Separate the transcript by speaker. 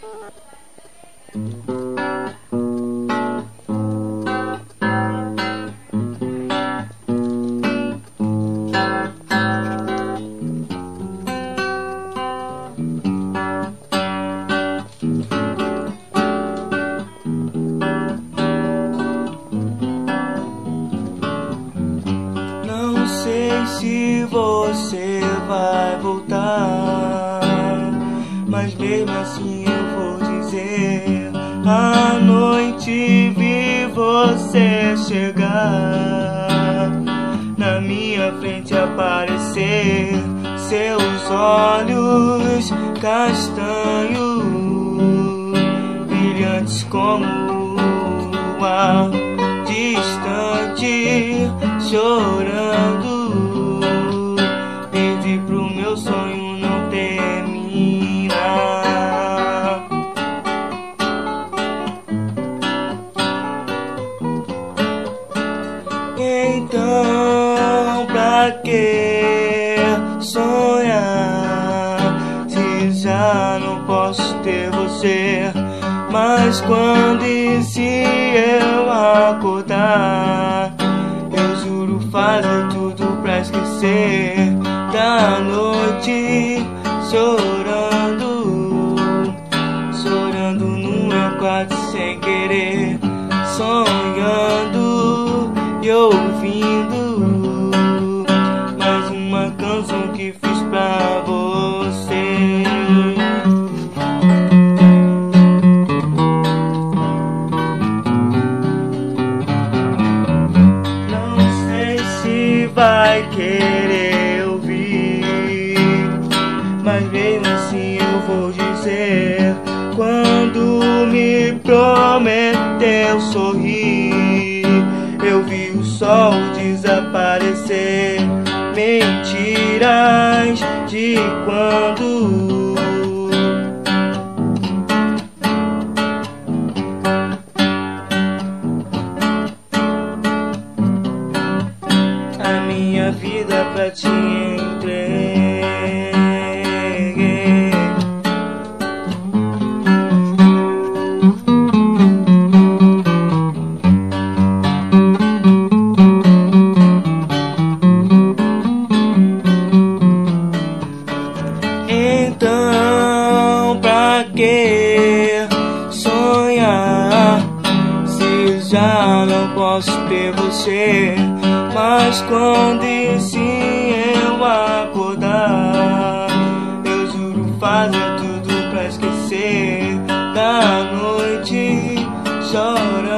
Speaker 1: Não sei se você vai voltar, mas mesmo assim eu vou dizer: à noite vi você chegar, na minha frente aparecer, seus olhos castanhos, brilhantes como o ar, distante, chorando. Pedi pro meu sonho não terminar. Então, pra que sonhar se já não posso ter você? Mas quando e se eu acordar, eu juro fazer tudo pra esquecer da noite, chorando, chorando no meu quarto sem querer, sonhando e ouvindo mais uma canção que fiz pra você. Vai querer ouvir, mas mesmo assim eu vou dizer: quando me prometeu sorrir, eu vi o sol desaparecer. Mentiras de quando minha vida pra te entreguei. Então, pra que sonhar se já não posso ter você? Mas quando e se eu acordar, eu juro fazer tudo pra esquecer da noite, chorando.